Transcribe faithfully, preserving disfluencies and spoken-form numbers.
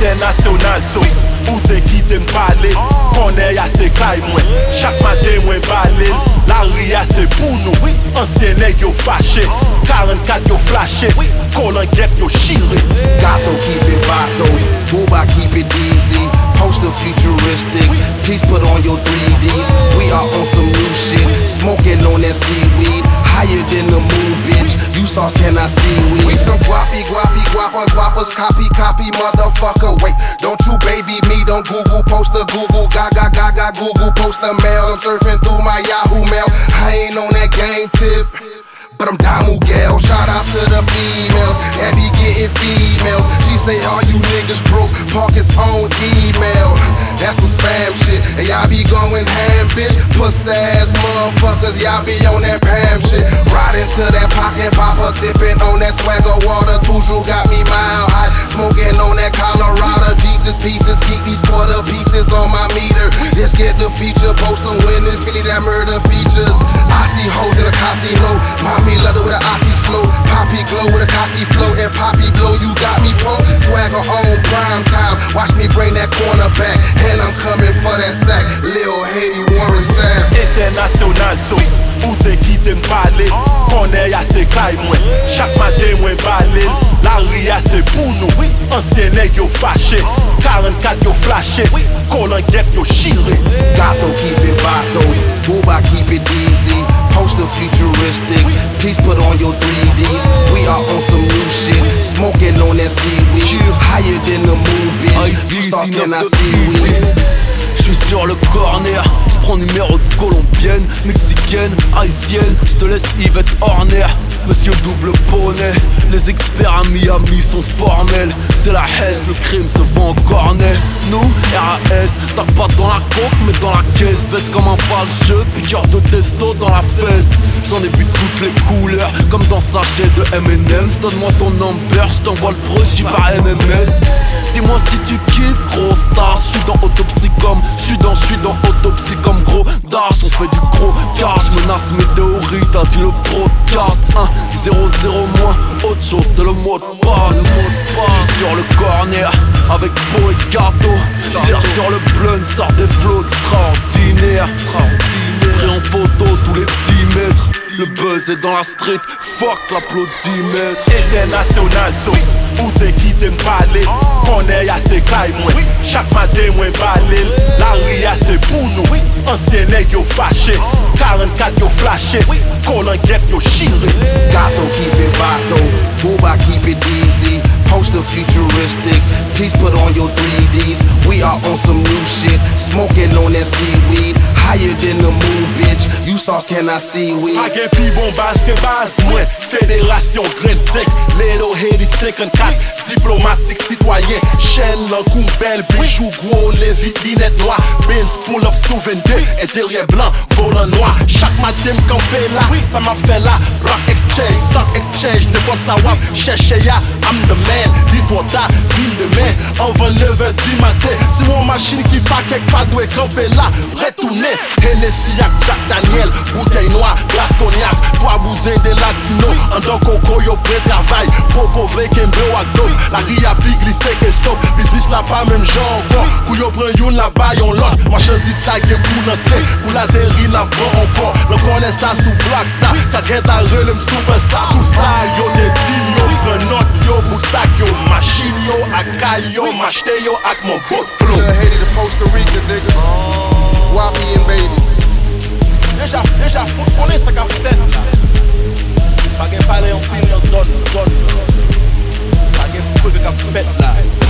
International so, ou se qui t'aime parler, connaît y'a ses cailles moi. Chaque matin moi balé, la ria c'est pour nous. Ancien nèg yo fâché, quarante-quatre yo flashé, colon guette yo chiré. Gato keep it vato, Booba keep it easy. Poster futuristic, please put on your three Ds. We are on some new shit, smoking on that seaweed. Higher than the moon, bitch. You stars cannot see we. We some guapi, guapi, guapas, guapas, copy, copy, motherfucker. Wait, don't you baby me, don't Google poster, Google, gaga, gaga, Google poster mail. I'm surfing through my Yahoo mail. I ain't on that gang tip, but I'm down Miguel. Shout out to the females that be getting females. She say all you niggas broke, park his own email. That's some spam shit, and y'all be going ham, bitch. Pussy ass motherfuckers, y'all be on that Pam shit. Riding to that pocket popper, sipping on that swagger water. Toujours got me mile high, smoking on that Colorado. Jesus pieces, keep these quarter pieces on my meter. Just get the feature poster when it's Philly that murder features. I see hoes in a casino, mommy love it with a Aki's flow. Poppy glow with a cocky flow, and Poppy blow, you got me pro. Swagger on prime time, watch me bring that corner back. And I'm coming for that sack, Lil Haiti Warren Sam. International so, ou se qui t'aime parler, connaît y'a ses cailles moi. Chaque matin moi balé, la ria c'est pour nous. Ancien nèg yo fâché, quarante-quatre yo flashé, colon guette yo chiré. Gato keep it vato, Booba keep it easy. Poster futuristic, please put on your three Ds. We are on some new shit, smoking on that seaweed. Higher than the moon, bitch. You stars cannot see we. J'suis sur le corner, j'prends numéro de colombienne, mexicaine, haïtienne, j'te laisse Yvette Horner. Monsieur double poney, les experts à Miami sont formels. C'est la Hesse, le crime se vend en cornet. Nous, R A S, t'as pas dans la coque mais dans la caisse. Baisse comme un valcheux, piqueur de testo dans la fesse. J'en ai vu toutes les couleurs, comme dans sachet de M and M's. Donne-moi ton number, j't'envoie le brochi par M M S. Dis-moi si tu kiffes, gros star. J'suis dans autopsie comme, j'suis dans, j'suis dans autopsie comme gros dash. On fait du gros cash, menace météorite, a dit le broadcast. un zéro zéro moins, autre chose c'est le mot de passe. J'suis sur le corner, avec peau et gâteau. Tire sur le blunt, sort des flots extraordinaires. Pris en photo tous les dix mètres. Le buzz est dans la street, fuck l'applaudimètre. International so, ou se qui t'aime parler, connaît y'a ses cailles moi. Chaque matin moi balé, la ria c'est pour nous. Ancien nèg yo fâché, quarante-quatre yo flashé, colon guette yo chiré. Gato keep it vato, Booba keep it easy. Poster futuristic, please put on your three Ds. We are on some new shit, smoking on that seaweed. Higher than the moon, bitch. You stars cannot see we. A gen pi bon base que base moi. Fédération Grain Sec, Little Haiti cinquante-quatre. Diplomatique citoyen, chaîne l'encou belle, bijou gros, les vitrinettes noires. Benz full of souvenirs, intérieur blanc, volant noir. Chaque matin m'campé là, ça m'a fait là. Rock exchange, stock exchange, ne pas savoir. Chercher ya, I'm the man. Livota, ville de main, en vingt-neuf heures du matin. C'est mon machine qui va quelque part doit camper là. Retourner, Hennessy ak Jack Daniel. Bouteille noire, glace cognac. Trois bousins de latino, en don coco yo pré-travail. Poco vrai kembe ou ak dope. La ria pi glissé que stop. Business la pas même genre encore. Kou yo pren yon la ba yon lot. Marchandise la gen pou l'entrée. Pou la déri la prend encore. Le connaît ça sous black star. Ta gen ta relève superstar. Tout ça yo des deal yo. Grenot yo, moussak yo. Machine yo, akay yo. M'achete yo ak mon boat flow. Haiti to Costa Rica, nigga. Wapi and babies. Déjà, déjà, faut connaître ce qu'a fait là. Pas gen parler en film, en zone, zone. Pas gen fou de qu'a fait là.